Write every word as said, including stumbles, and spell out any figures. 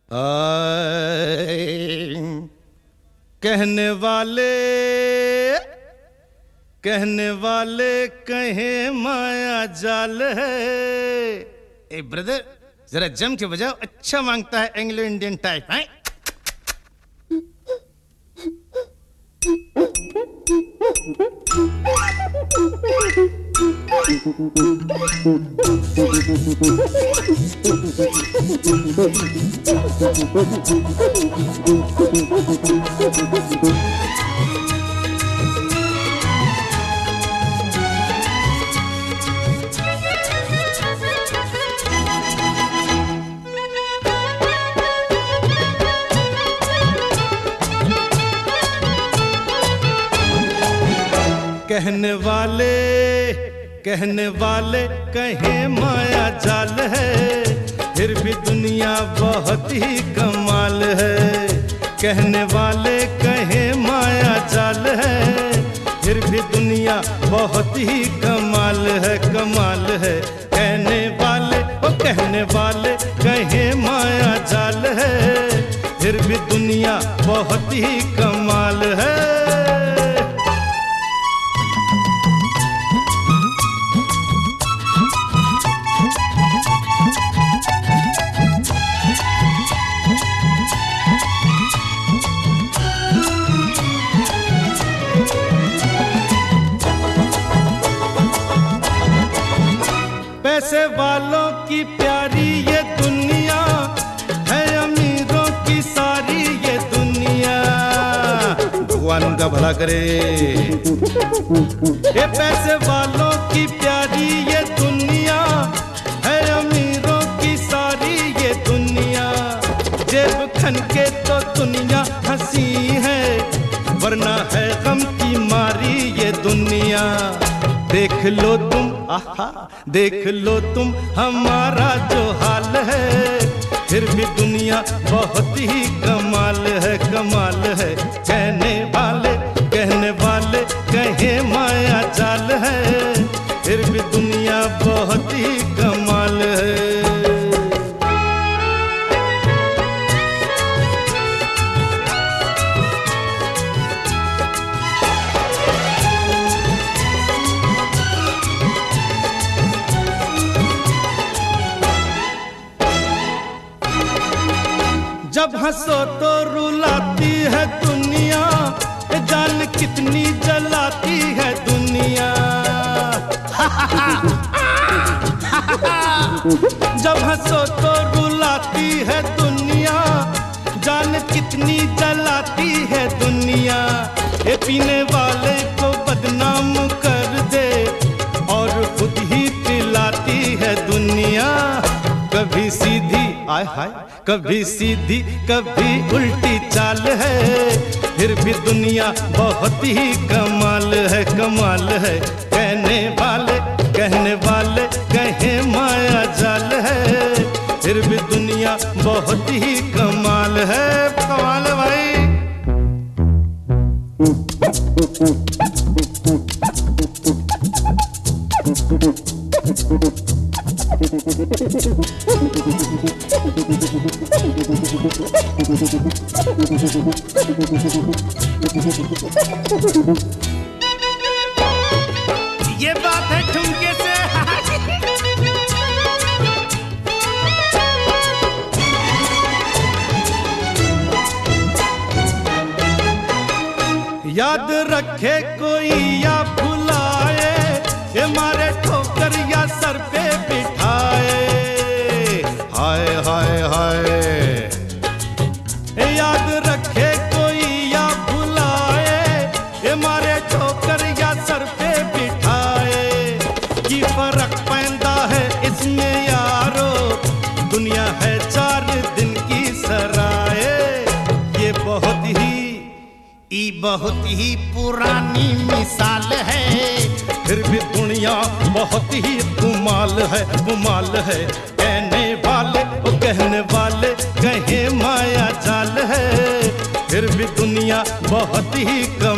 आए कहने वाले कहने वाले कहे माया जाल है। ए ब्रदर जरा जम के बजाओ, अच्छा मांगता है एंग्लो इंडियन टाइप है। कहने वाले कहने वाले कहे माया जाल है, फिर भी दुनिया बहुत ही कमाल है। कहने वाले कहे माया जाल है, फिर भी दुनिया बहुत ही कमाल है, कमाल है। कहने वाले ओ कहने वाले कहे माया जाल है, फिर भी दुनिया बहुत ही कमाल है। पैसे वालों की प्यारी ये दुनिया है, अमीरों की सारी ये दुनिया। भगवान उनका भला करे। ये पैसे वालों की प्यारी ये दुनिया है, अमीरों की सारी ये दुनिया। जेब खन के तो दुनिया हंसी है, वरना है गम की मारी ये दुनिया। देख लो तुम आहा देख लो तुम हमारा जो हाल है, फिर भी दुनिया बहुत ही कमाल है, कमाल है। कहने वाले कहने वाले कहे माया जाल है, फिर भी दुनिया बहुत ही कमाल है। जब हंसो तो रुलाती है दुनिया, जान कितनी जलाती है दुनिया। जब हंसो तो रुलाती है दुनिया, जान कितनी जलाती है दुनिया। ये पीने वाले को बदनाम कर दे और खुद ही पिलाती है दुनिया। कभी सीधी आय हाय कभी सीधी कभी उल्टी चाल है, फिर भी दुनिया बहुत ही कमाल है, कमाल है। कहने वाले कहने वाले कहे माया जाल है, फिर भी दुनिया बहुत ही कमाल है, कमाल है भाई। ये बात है ठुमके से। याद रखे कोई या भुलाए, ये मारे ठोकर या सर पे बिठाए। हाय हाय हाय याद रखे कोई या भुलाए, ये मारे ठोकर या सर पे बिठाए। की फर्क पैदा है इसमें यारो, दुनिया है चार दिन की सराए। ये बहुत ही ये बहुत ही पुरानी मिसाल है, फिर भी दुनिया बहुत ही कमाल है, कमाल है। कहने वाले ओ कहने वाले कहे माया जाल है, फिर भी दुनिया बहुत ही कमाल